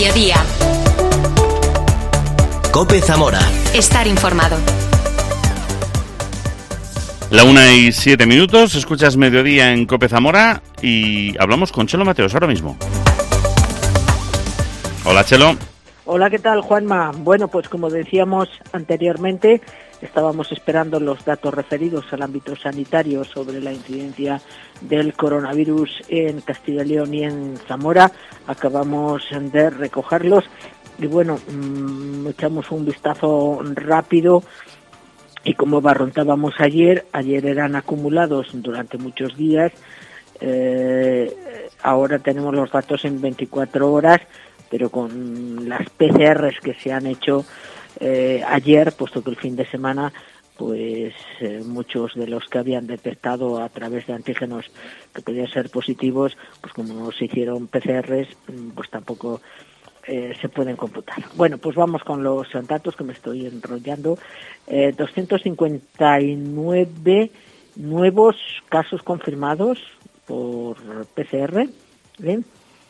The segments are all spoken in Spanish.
Mediodía. COPE Zamora. Estar informado. La 1:07, escuchas Mediodía en COPE Zamora y hablamos con Chelo Mateos ahora mismo. Hola, Chelo. Hola, ¿qué tal, Juanma? Bueno, pues como decíamos anteriormente, estábamos esperando los datos referidos al ámbito sanitario sobre la incidencia del coronavirus en Castilla y León y en Zamora. Acabamos de recogerlos y bueno, echamos un vistazo rápido y como barrontábamos ayer eran acumulados durante muchos días. Ahora tenemos los datos en 24 horas, pero con las PCRs que se han hecho ayer, puesto que el fin de semana, pues muchos de los que habían detectado a través de antígenos que podían ser positivos, pues como no se hicieron PCRs, pues tampoco se pueden computar. Bueno, pues vamos con los datos, que me estoy enrollando. 259 nuevos casos confirmados por PCR, ¿bien?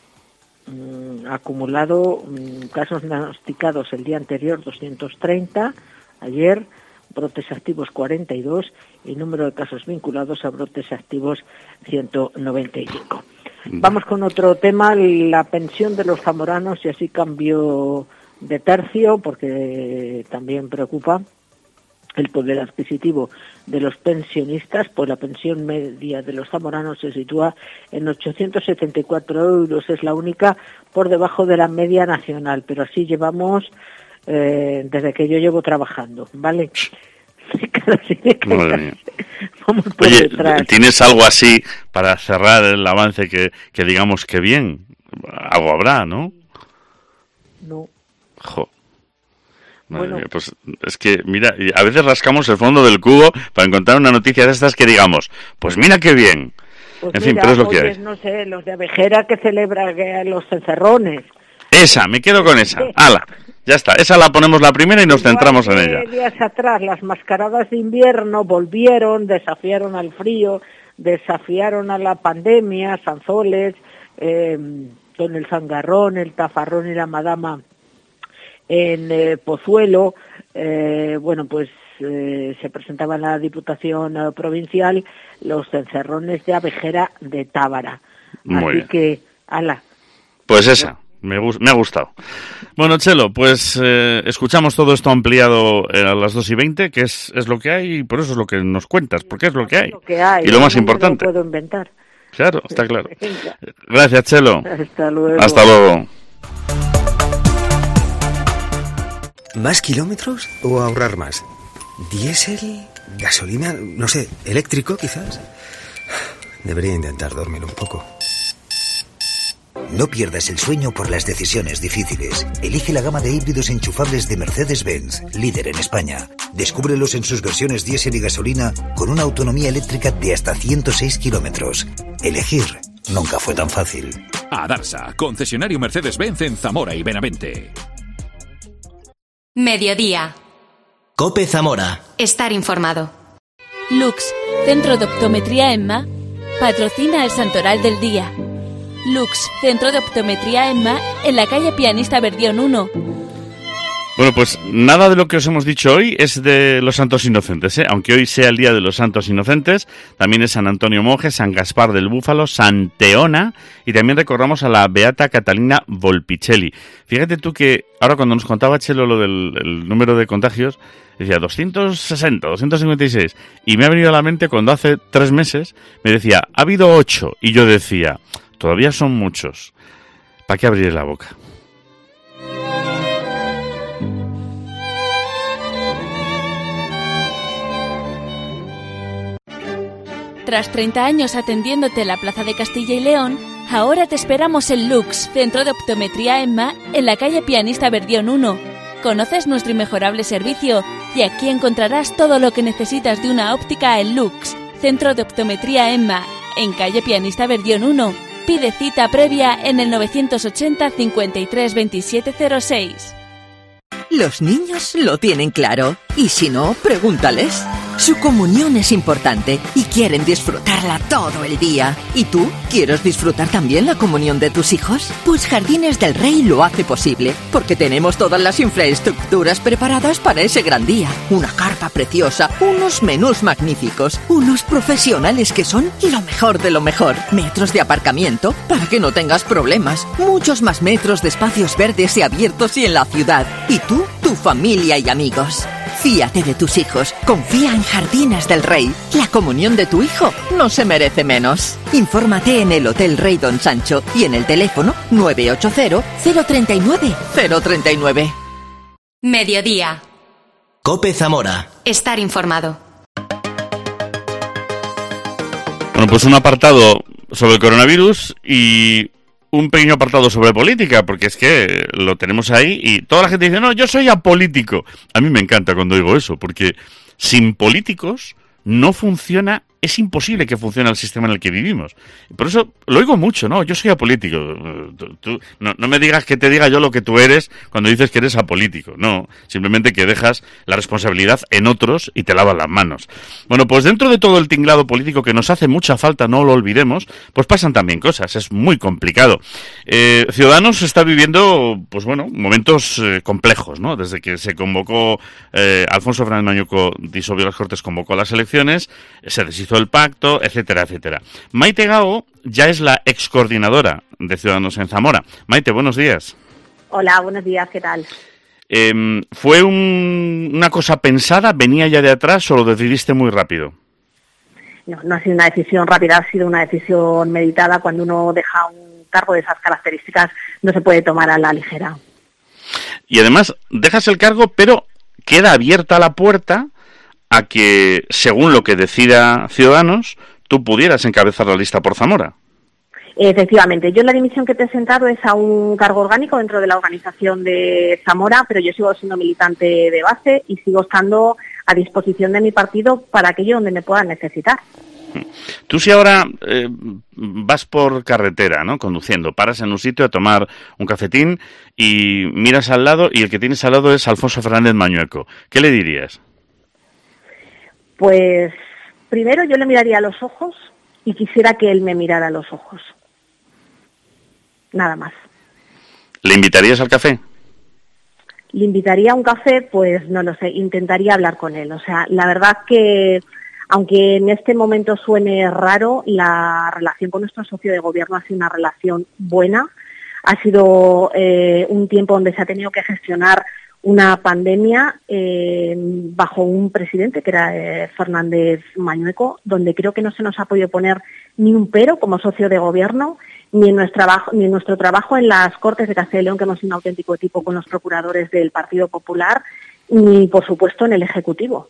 Acumulado casos diagnosticados el día anterior 230, ayer brotes activos 42 y número de casos vinculados a brotes activos 195. Vamos con otro tema, la pensión de los zamoranos, y así cambio de tercio porque también preocupa el poder adquisitivo de los pensionistas. Pues la pensión media de los zamoranos se sitúa en 874 euros, es la única por debajo de la media nacional, pero así llevamos desde que yo llevo trabajando, ¿vale? Madre mía. Vamos por Oye, detrás. ¿tienes algo así para cerrar el avance que digamos que bien? Algo habrá, ¿no? No. Jo. Madre Bueno. mía, pues es que, mira, a veces rascamos el fondo del cubo para encontrar una noticia de estas que digamos, pues mira qué bien. Pues En fin, mira, pero es lo que oye, hay. no sé, los de Abejera que celebran los encerrones. Esa, me quedo con esa. ¡Hala! Ya está, esa la ponemos la primera y nos centramos en ella. Días atrás las mascaradas de invierno volvieron, desafiaron al frío, desafiaron a la pandemia, Sanzoles, con el zangarrón, el tafarrón y la madama en Pozuelo. Bueno, pues se presentaba en la Diputación Provincial los encerrones de Abejera de Tábara. Muy Así bien. que, ala. Pues esa, me ha gustado. Bueno, Chelo, pues escuchamos todo esto ampliado a las 2:20, que es lo que hay, y por eso es lo que nos cuentas, porque es lo que hay. Lo que hay, Y lo más no me importante. lo puedo inventar. Claro, está claro. Venga. Gracias, Chelo. Hasta luego. Hasta luego. ¿Más kilómetros o ahorrar más? ¿Diésel? ¿Gasolina? No sé, ¿eléctrico quizás? Debería intentar dormir un poco. No pierdas el sueño por las decisiones difíciles. Elige la gama de híbridos enchufables de Mercedes-Benz, líder en España. Descúbrelos en sus versiones diésel y gasolina con una autonomía eléctrica de hasta 106 kilómetros. Elegir nunca fue tan fácil. Adarsa, concesionario Mercedes-Benz en Zamora y Benavente. Mediodía. COPE Zamora. Estar informado. Lux, Centro de Optometría EMMA, patrocina el Santoral del Día. Lux, Centro de Optometría EMMA, en la calle Pianista Verdión 1. Bueno, pues nada de lo que os hemos dicho hoy es de los Santos Inocentes, ¿eh? Aunque hoy sea el Día de los Santos Inocentes, también es San Antonio Monje, San Gaspar del Búfalo, Santeona, y también recordamos a la Beata Catalina Volpicelli. Fíjate tú que ahora cuando nos contaba Chelo lo del el número de contagios, decía 260, 256, y me ha venido a la mente cuando hace 3 meses me decía, ha habido 8, y yo decía, todavía son muchos. ¿Para qué abrir la boca? Tras 30 años atendiéndote en la Plaza de Castilla y León, ahora te esperamos en Lux, Centro de Optometría EMMA, en la calle Pianista Verdión 1. Conoces nuestro inmejorable servicio y aquí encontrarás todo lo que necesitas de una óptica en Lux, Centro de Optometría EMMA, en calle Pianista Verdión 1. Pide cita previa en el 980 53 2706. Los niños lo tienen claro, y si no, pregúntales. Su comunión es importante y quieren disfrutarla todo el día. ¿Y tú? ¿Quieres disfrutar también la comunión de tus hijos? Pues Jardines del Rey lo hace posible, porque tenemos todas las infraestructuras preparadas para ese gran día. Una carpa preciosa, unos menús magníficos, unos profesionales que son lo mejor de lo mejor. Metros de aparcamiento para que no tengas problemas. Muchos más metros de espacios verdes y abiertos y en la ciudad. Y tú, tu familia y amigos. Fíate de tus hijos. Confía en Jardines del Rey. La comunión de tu hijo no se merece menos. Infórmate en el Hotel Rey Don Sancho y en el teléfono 980-039-039. Mediodía. COPE Zamora. Estar informado. Bueno, pues un apartado sobre el coronavirus y un pequeño apartado sobre política, porque es que lo tenemos ahí y toda la gente dice, no, yo soy apolítico. A mí me encanta cuando digo eso, porque sin políticos no funciona, es imposible que funcione el sistema en el que vivimos. Por eso lo oigo mucho, ¿no? Yo soy apolítico. Tú no me digas que te diga yo lo que tú eres cuando dices que eres apolítico. No, simplemente que dejas la responsabilidad en otros y te lavas las manos. Bueno, pues dentro de todo el tinglado político que nos hace mucha falta, no lo olvidemos, pues pasan también cosas, es muy complicado. Ciudadanos está viviendo, pues bueno, momentos complejos, ¿no? Desde que se convocó, Alfonso Fernández Mañueco disolvió las Cortes, convocó las elecciones, se deshizo el pacto, etcétera, etcétera. Maite Gao ya es la excoordinadora de Ciudadanos en Zamora. Maite, buenos días. Hola, buenos días, ¿qué tal? ¿Fue una cosa pensada, venía ya de atrás o lo decidiste muy rápido? No ha sido una decisión rápida, ha sido una decisión meditada. Cuando uno deja un cargo de esas características no se puede tomar a la ligera. Y además dejas el cargo, pero queda abierta la puerta a que, según lo que decida Ciudadanos, tú pudieras encabezar la lista por Zamora. Efectivamente, yo la dimisión que he presentado es a un cargo orgánico dentro de la organización de Zamora, pero yo sigo siendo militante de base y sigo estando a disposición de mi partido para aquello donde me puedan necesitar. Tú si ahora vas por carretera, ¿no?, conduciendo, paras en un sitio a tomar un cafetín y miras al lado y el que tienes al lado es Alfonso Fernández Mañueco, ¿qué le dirías? Pues primero yo le miraría a los ojos y quisiera que él me mirara a los ojos. Nada más. ¿Le invitarías al café? ¿Le invitaría a un café? Pues no lo sé, intentaría hablar con él. O sea, la verdad que, aunque en este momento suene raro, la relación con nuestro socio de gobierno ha sido una relación buena. Ha sido un tiempo donde se ha tenido que gestionar una pandemia bajo un presidente que era Fernández Mañueco, donde creo que no se nos ha podido poner ni un pero como socio de gobierno, ni en nuestro trabajo en las Cortes de Castilla y León, que hemos sido un auténtico equipo con los procuradores del Partido Popular, ni por supuesto en el Ejecutivo.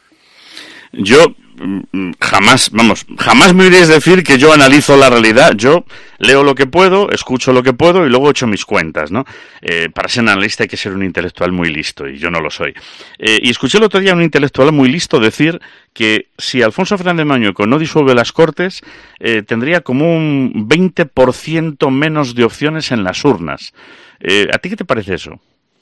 Yo jamás me iréis a decir que yo analizo la realidad. Yo leo lo que puedo, escucho lo que puedo y luego echo mis cuentas, ¿no? Para ser analista hay que ser un intelectual muy listo y yo no lo soy. Y escuché el otro día a un intelectual muy listo decir que si Alfonso Fernández Mañueco no disuelve las Cortes, tendría como un 20% menos de opciones en las urnas. ¿A ti qué te parece eso?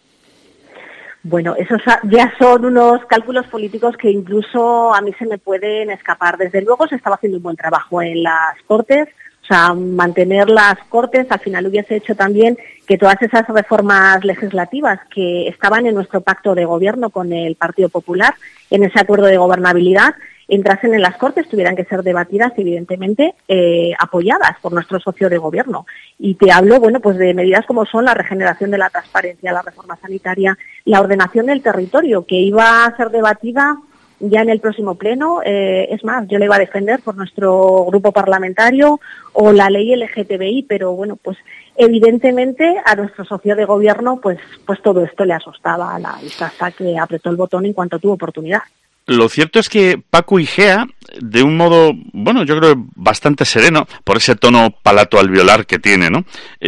Bueno, esos ya son unos cálculos políticos que incluso a mí se me pueden escapar. Desde luego se estaba haciendo un buen trabajo en las Cortes, o sea, mantener las Cortes al final hubiese hecho también que todas esas reformas legislativas que estaban en nuestro pacto de gobierno con el Partido Popular, en ese acuerdo de gobernabilidad, entrasen en las Cortes, tuvieran que ser debatidas, evidentemente, apoyadas por nuestro socio de gobierno. Y te hablo, bueno, pues de medidas como son la regeneración de la transparencia, la reforma sanitaria, la ordenación del territorio, que iba a ser debatida ya en el próximo pleno. Es más, yo la iba a defender por nuestro grupo parlamentario, o la ley LGTBI, pero bueno, pues evidentemente a nuestro socio de gobierno, pues todo esto le asustaba a la vista hasta que apretó el botón en cuanto tuvo oportunidad. Lo cierto es que Paco Igea, de un modo, bueno, yo creo bastante sereno, por ese tono palato alveolar que tiene, ¿no?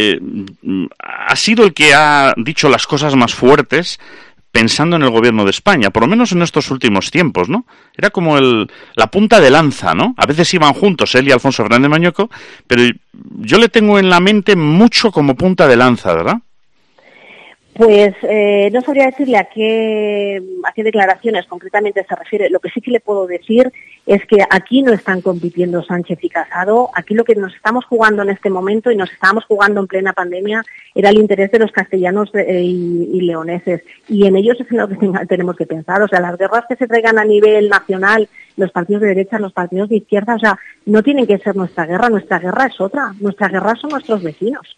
Ha sido el que ha dicho las cosas más fuertes pensando en el gobierno de España, por lo menos en estos últimos tiempos, ¿no? Era como la punta de lanza, ¿no? A veces iban juntos él y Alfonso Fernández Mañueco, pero yo le tengo en la mente mucho como punta de lanza, ¿verdad? Pues no sabría decirle a qué declaraciones concretamente se refiere. Lo que sí que le puedo decir es que aquí no están compitiendo Sánchez y Casado. Aquí lo que nos estamos jugando en este momento, y nos estábamos jugando en plena pandemia, era el interés de los castellanos y leoneses. Y en ellos es en lo que tenemos que pensar. O sea, las guerras que se traigan a nivel nacional, los partidos de derecha, los partidos de izquierda, o sea, no tienen que ser nuestra guerra es otra. Nuestra guerra son nuestros vecinos.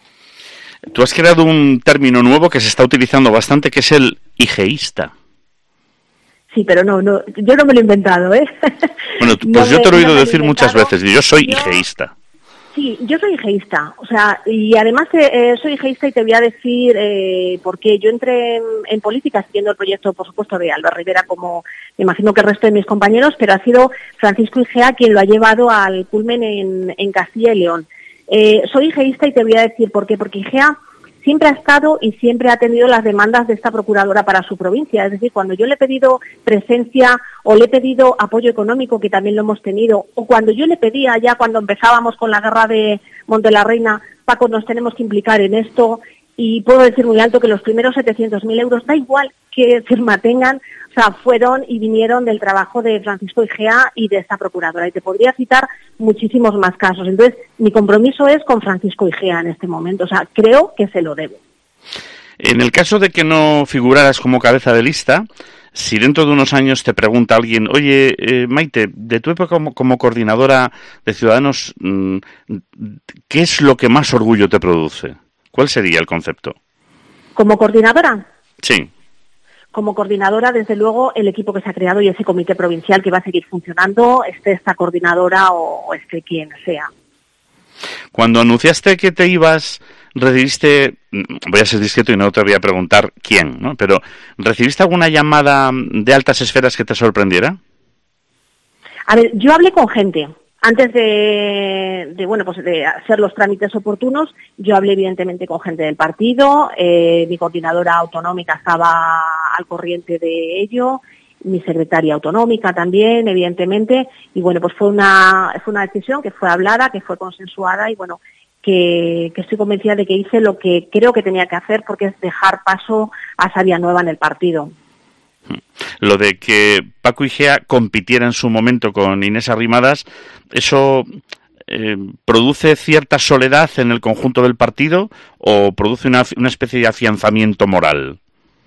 Tú has creado un término nuevo que se está utilizando bastante, que es el hijeísta. Sí, pero no, yo no me lo he inventado, ¿eh? Bueno, pues yo te lo he oído decir muchas veces, yo soy hijeísta. Sí, yo soy hijeísta, o sea, y además soy hijeísta y te voy a decir por qué. Yo entré en política siguiendo el proyecto, por supuesto, de Albert Rivera, como me imagino que el resto de mis compañeros, pero ha sido Francisco Igea quien lo ha llevado al culmen en Castilla y León. Soy hijeísta y te voy a decir por qué, porque Igea siempre ha estado y siempre ha atendido las demandas de esta procuradora para su provincia. Es decir, cuando yo le he pedido presencia o le he pedido apoyo económico, que también lo hemos tenido, o cuando yo le pedía ya cuando empezábamos con la guerra de Monte la Reina, Paco, nos tenemos que implicar en esto, y puedo decir muy alto que los primeros 700.000 euros, da igual qué firma tengan, o sea, fueron y vinieron del trabajo de Francisco Igea y de esta procuradora. Y te podría citar muchísimos más casos. Entonces, mi compromiso es con Francisco Igea en este momento. O sea, creo que se lo debo. En el caso de que no figuraras como cabeza de lista, si dentro de unos años te pregunta alguien, oye, Maite, de tu época como coordinadora de Ciudadanos, ¿qué es lo que más orgullo te produce? ¿Cuál sería el concepto? ¿Como coordinadora? Sí. Como coordinadora, desde luego, el equipo que se ha creado y ese comité provincial que va a seguir funcionando, esta coordinadora o quien sea. Cuando anunciaste que te ibas, recibiste, voy a ser discreto y no te voy a preguntar quién, ¿no? Pero ¿recibiste alguna llamada de altas esferas que te sorprendiera? A ver, yo hablé con gente. Antes de hacer los trámites oportunos, yo hablé evidentemente con gente del partido, mi coordinadora autonómica estaba al corriente de ello, mi secretaria autonómica también, evidentemente, y bueno, pues fue una decisión que fue hablada, que fue consensuada, y bueno, que estoy convencida de que hice lo que creo que tenía que hacer, porque es dejar paso a Savia Nueva en el partido. Lo de que Paco Igea compitiera en su momento con Inés Arrimadas, ¿eso produce cierta soledad en el conjunto del partido o produce una especie de afianzamiento moral?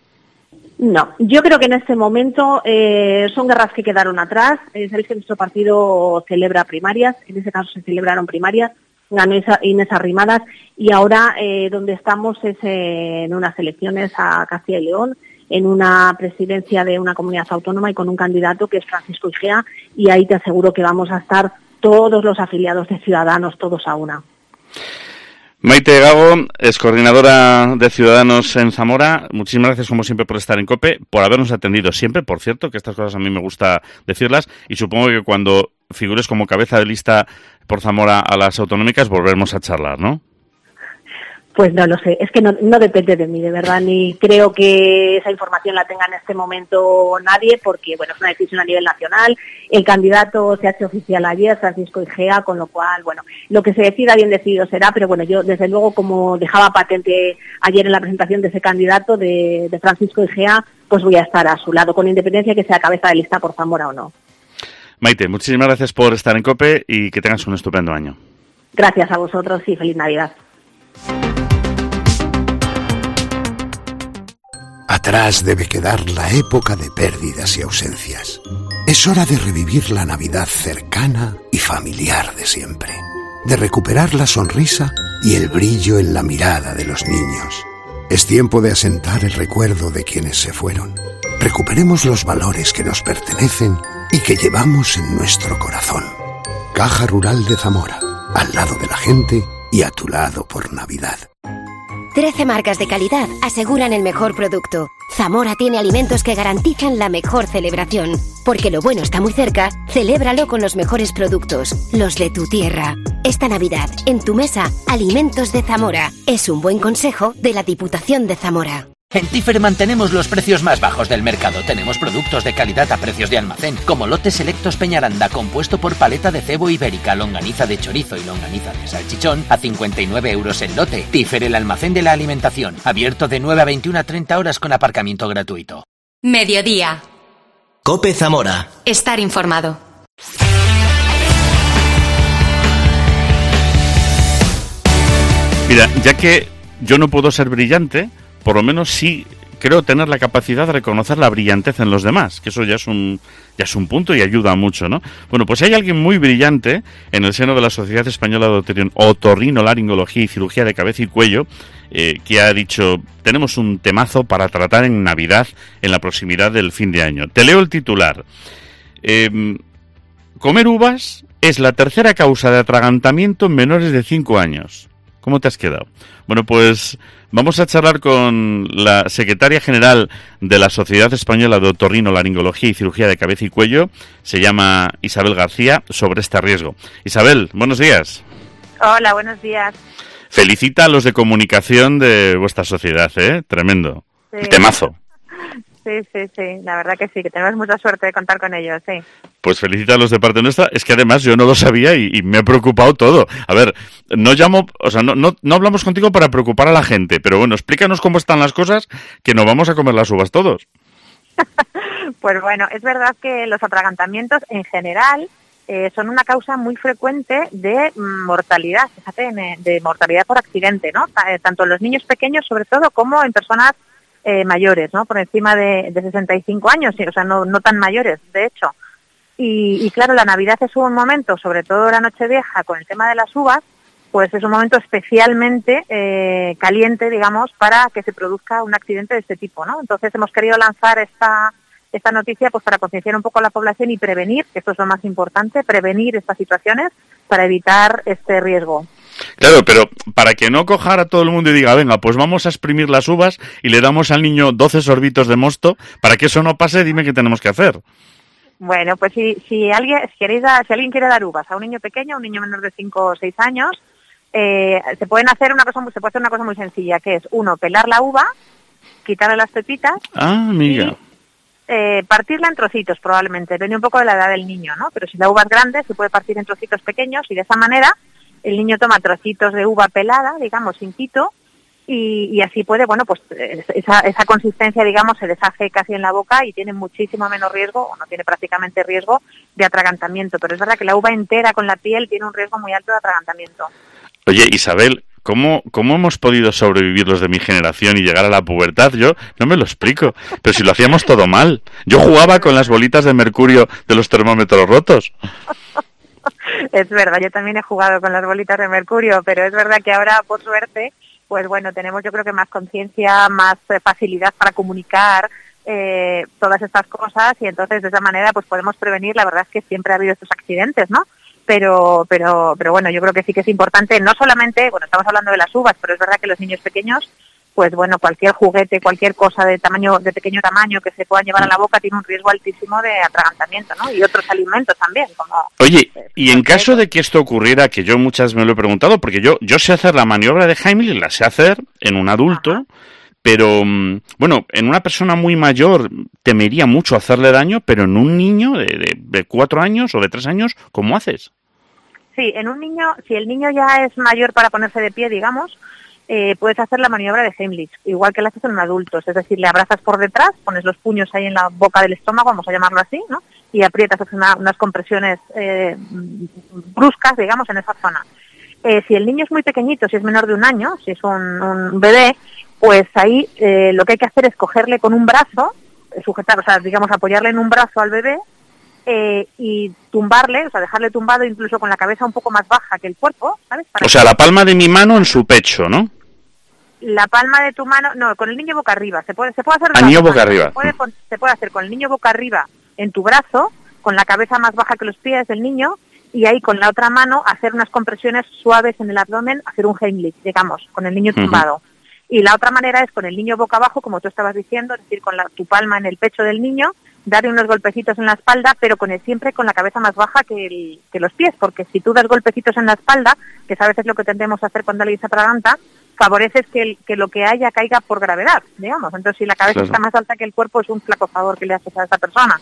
No, yo creo que en este momento son guerras que quedaron atrás. Sabéis que nuestro partido celebra primarias, en ese caso se celebraron primarias, ganó Inés Arrimadas, y ahora donde estamos es en unas elecciones a Castilla y León, en una presidencia de una comunidad autónoma y con un candidato que es Francisco Igea, y ahí te aseguro que vamos a estar todos los afiliados de Ciudadanos, todos a una. Maite Gago, es coordinadora de Ciudadanos en Zamora. Muchísimas gracias, como siempre, por estar en COPE, por habernos atendido siempre, por cierto, que estas cosas a mí me gusta decirlas, y supongo que cuando figures como cabeza de lista por Zamora a las autonómicas volveremos a charlar, ¿no? Pues no lo sé, es que no depende de mí, de verdad, ni creo que esa información la tenga en este momento nadie, porque bueno, es una decisión a nivel nacional, el candidato se ha hecho oficial ayer, Francisco Igea, con lo cual, bueno, lo que se decida bien decidido será, pero bueno, yo desde luego, como dejaba patente ayer en la presentación de ese candidato de Francisco Igea, pues voy a estar a su lado, con independencia que sea cabeza de lista por Zamora o no. Maite, muchísimas gracias por estar en COPE y que tengas un estupendo año. Gracias a vosotros y feliz Navidad. Atrás debe quedar la época de pérdidas y ausencias. Es hora de revivir la Navidad cercana y familiar de siempre. De recuperar la sonrisa y el brillo en la mirada de los niños. Es tiempo de asentar el recuerdo de quienes se fueron. Recuperemos los valores que nos pertenecen y que llevamos en nuestro corazón. Caja Rural de Zamora, al lado de la gente y a tu lado por Navidad. 13 marcas de calidad aseguran el mejor producto. Zamora tiene alimentos que garantizan la mejor celebración. Porque lo bueno está muy cerca, celébralo con los mejores productos, los de tu tierra. Esta Navidad, en tu mesa, Alimentos de Zamora. Es un buen consejo de la Diputación de Zamora. En Tífere mantenemos los precios más bajos del mercado. Tenemos productos de calidad a precios de almacén, como lotes selectos Peñaranda, compuesto por paleta de cebo ibérica, longaniza de chorizo y longaniza de salchichón, a 59 euros el lote. Tífere, el almacén de la alimentación, abierto de 9 a 21 a 30 horas con aparcamiento gratuito. Mediodía. COPE Zamora. Estar informado. Mira, ya que yo no puedo ser brillante, por lo menos sí creo tener la capacidad de reconocer la brillantez en los demás, que eso ya es un punto y ayuda mucho, ¿no? Bueno, pues hay alguien muy brillante en el seno de la Sociedad Española de Otorrinolaringología y Cirugía de Cabeza y Cuello, que ha dicho, tenemos un temazo para tratar en Navidad, en la proximidad del fin de año. Te leo el titular. Comer uvas es la tercera causa de atragantamiento en menores de 5 años. ¿Cómo te has quedado? Bueno, pues vamos a charlar con la secretaria general de la Sociedad Española de Otorrinolaringología y Cirugía de Cabeza y Cuello, se llama Isabel García, sobre este riesgo. Isabel, buenos días. Hola, buenos días. Felicita a los de comunicación de vuestra sociedad, Tremendo. Sí. Temazo. Sí, la verdad que sí, que tenemos mucha suerte de contar con ellos, sí. Pues felicítalos de parte nuestra. Es que además yo no lo sabía y me ha preocupado todo. A ver, no llamo, o sea, no hablamos contigo para preocupar a la gente, pero bueno, explícanos cómo están las cosas, que nos vamos a comer las uvas todos. Pues bueno, es verdad que los atragantamientos en general son una causa muy frecuente de mortalidad, fíjate, de mortalidad por accidente, ¿no? Tanto en los niños pequeños, sobre todo, como en personas mayores, ¿no? Por encima de 65 años, o sea, no tan mayores, de hecho. Y claro, la Navidad es un momento, sobre todo la Nochevieja, con el tema de las uvas, pues es un momento especialmente caliente, digamos, para que se produzca un accidente de este tipo, ¿no? Entonces hemos querido lanzar esta noticia pues para concienciar un poco a la población y prevenir, que esto es lo más importante, prevenir estas situaciones para evitar este riesgo. Claro, pero para que no cojara todo el mundo y diga, venga, pues vamos a exprimir las uvas y le damos al niño 12 sorbitos de mosto, para que eso no pase, dime qué tenemos que hacer. Bueno, pues si alguien quiere dar uvas a un niño pequeño, a un niño menor de 5 o 6 años, se puede hacer una cosa muy sencilla, que es, uno, pelar la uva, quitarle las pepitas. Ah, amiga. Y partirla en trocitos, probablemente, depende un poco de la edad del niño, ¿no? Pero si la uva es grande, se puede partir en trocitos pequeños y de esa manera el niño toma trocitos de uva pelada, digamos, sin pito, y así puede, bueno, pues esa consistencia, digamos, se deshace casi en la boca y tiene muchísimo menos riesgo, o no tiene prácticamente riesgo de atragantamiento. Pero es verdad que la uva entera con la piel tiene un riesgo muy alto de atragantamiento. Oye, Isabel, ¿cómo hemos podido sobrevivir los de mi generación y llegar a la pubertad? Yo no me lo explico, pero si lo hacíamos todo mal. Yo jugaba con las bolitas de mercurio de los termómetros rotos. Es verdad, yo también he jugado con las bolitas de mercurio, pero es verdad que ahora, por suerte, pues bueno, tenemos yo creo que más conciencia, más facilidad para comunicar todas estas cosas y entonces de esa manera pues podemos prevenir. La verdad es que siempre ha habido estos accidentes, ¿no? Pero bueno, yo creo que sí que es importante, no solamente, bueno, estamos hablando de las uvas, pero es verdad que los niños pequeños, pues bueno, cualquier juguete, cualquier cosa de pequeño tamaño que se pueda llevar a la boca tiene un riesgo altísimo de atragantamiento, ¿no? Y otros alimentos también, como... Oye, y en caso de que esto ocurriera, que yo muchas me lo he preguntado, porque yo sé hacer la maniobra de Heimlich, la sé hacer en un adulto, ajá, pero, bueno, en una persona muy mayor temería mucho hacerle daño, pero en un niño de 4 años o de 3 años, ¿cómo haces? Sí, en un niño, si el niño ya es mayor para ponerse de pie, digamos, puedes hacer la maniobra de Heimlich, igual que la haces en un adulto, es decir, le abrazas por detrás, pones los puños ahí en la boca del estómago, vamos a llamarlo así, ¿no? Y aprietas, haces unas compresiones bruscas, digamos, en esa zona. Si el niño es muy pequeñito, si es menor de 1 año, si es un bebé, pues ahí lo que hay que hacer es cogerle con un brazo, sujetar, o sea, digamos, apoyarle en un brazo al bebé y tumbarle, o sea, dejarle tumbado incluso con la cabeza un poco más baja que el cuerpo, ¿sabes? O sea, la palma de mi mano en su pecho, ¿no? La palma de tu mano, no, con el niño boca arriba. Se puede hacer. Al niño boca arriba. Se puede hacer con el niño boca arriba en tu brazo, con la cabeza más baja que los pies del niño, y ahí con la otra mano hacer unas compresiones suaves en el abdomen, hacer un Heimlich, digamos, con el niño tumbado. Uh-huh. Y la otra manera es con el niño boca abajo, como tú estabas diciendo, es decir, con tu palma en el pecho del niño, darle unos golpecitos en la espalda, pero siempre con la cabeza más baja que los pies, porque si tú das golpecitos en la espalda, que a veces es lo que tendemos a hacer cuando alguien se atraganta, favoreces que lo que haya caiga por gravedad, digamos. Entonces, si la cabeza está más alta que el cuerpo, es un flaco favor que le haces a esa persona.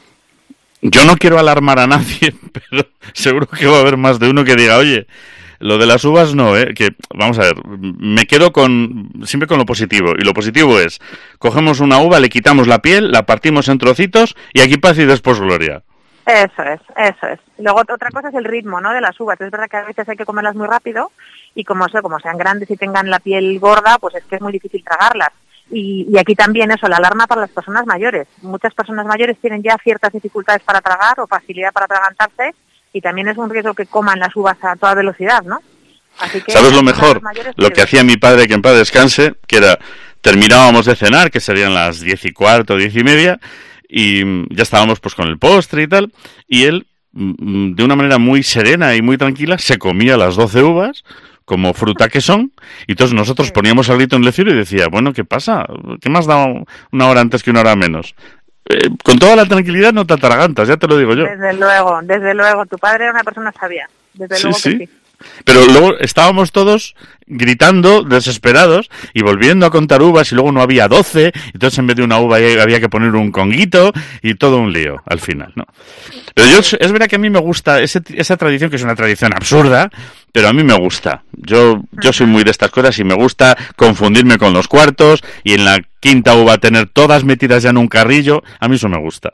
Yo no quiero alarmar a nadie, pero seguro que va a haber más de uno que diga, oye, lo de las uvas no, que, vamos a ver, me quedo siempre con lo positivo, y lo positivo es, cogemos una uva, le quitamos la piel, la partimos en trocitos, y aquí paz y después gloria. Eso es. Luego otra cosa es el ritmo, ¿no?, de las uvas. Es verdad que a veces hay que comerlas muy rápido y como sean grandes y tengan la piel gorda, pues es que es muy difícil tragarlas. Y aquí también eso, la alarma para las personas mayores. Muchas personas mayores tienen ya ciertas dificultades para tragar o facilidad para atragantarse y también es un riesgo que coman las uvas a toda velocidad, ¿no? Así que, ¿sabes lo mejor? Lo que hacía mi padre, que en paz descanse, que era, terminábamos de cenar, que serían las 10:15, 10:30, y ya estábamos pues con el postre y tal, y él, de una manera muy serena y muy tranquila, se comía las 12 uvas, como fruta que son, y entonces nosotros poníamos el grito en el cielo y decía, bueno, ¿qué pasa? ¿Qué más da una hora antes que una hora menos? Con toda la tranquilidad no te atragantas, ya te lo digo yo. Desde luego, tu padre era una persona sabia, desde luego que sí. Pero luego estábamos todos gritando, desesperados, y volviendo a contar uvas, y luego no había 12, entonces en vez de una uva había que poner un conguito, y todo un lío al final, ¿no? Pero es verdad que a mí me gusta esa tradición, que es una tradición absurda, pero a mí me gusta. Yo soy muy de estas cosas y me gusta confundirme con los cuartos, y en la quinta uva tener todas metidas ya en un carrillo, a mí eso me gusta.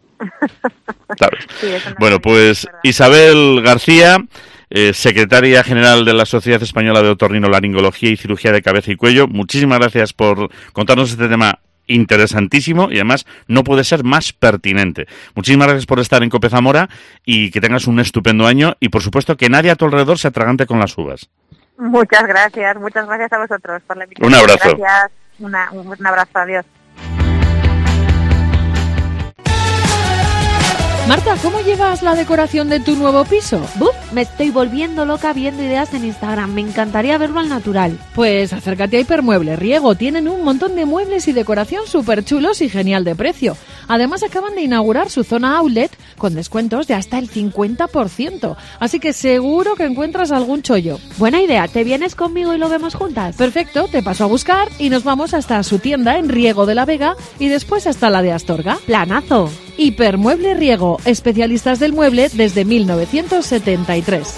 ¿Sabes? Sí, bueno, pues Isabel García, secretaria general de la Sociedad Española de Otorrinolaringología y Cirugía de Cabeza y Cuello, muchísimas gracias por contarnos este tema interesantísimo y además no puede ser más pertinente. Muchísimas gracias por estar en COPE Zamora y que tengas un estupendo año y por supuesto que nadie a tu alrededor se atragante con las uvas. Muchas gracias a vosotros por la invitación. Un abrazo. Gracias, un abrazo, adiós. Marta, ¿cómo llevas la decoración de tu nuevo piso? ¡Buf! Me estoy volviendo loca viendo ideas en Instagram. Me encantaría verlo al natural. Pues acércate a Hipermueble Riego. Tienen un montón de muebles y decoración súper chulos y genial de precio. Además, acaban de inaugurar su zona outlet con descuentos de hasta el 50%. Así que seguro que encuentras algún chollo. Buena idea. ¿Te vienes conmigo y lo vemos juntas? Perfecto. Te paso a buscar y nos vamos hasta su tienda en Riego de la Vega y después hasta la de Astorga. ¡Planazo! Hipermueble Riego, especialistas del mueble desde 1973.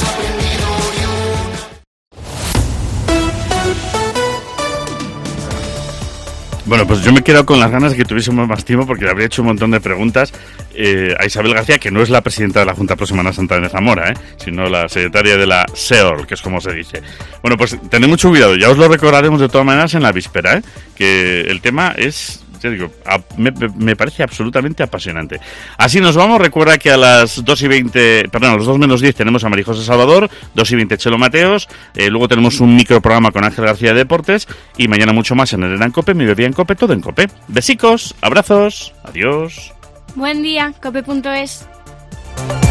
Bueno, pues yo me he quedado con las ganas de que tuviésemos más tiempo porque le habría hecho un montón de preguntas a Isabel García, que no es la presidenta de la Junta Pro Semana Santa de Zamora, sino la secretaria de la SEOL, que es como se dice. Bueno, pues tened mucho cuidado, ya os lo recordaremos de todas maneras en la víspera, que el tema es... Ya digo, me parece absolutamente apasionante. Así nos vamos. Recuerda que a las 2:20, perdón, a las 2 menos 10 tenemos a María José Salvador, 2:20 Chelo Mateos, luego tenemos un microprograma con Ángel García de Deportes y mañana mucho más en Herrera en COPE, Mediodía en COPE, todo en COPE. Besicos, abrazos, adiós. Buen día, cope.es.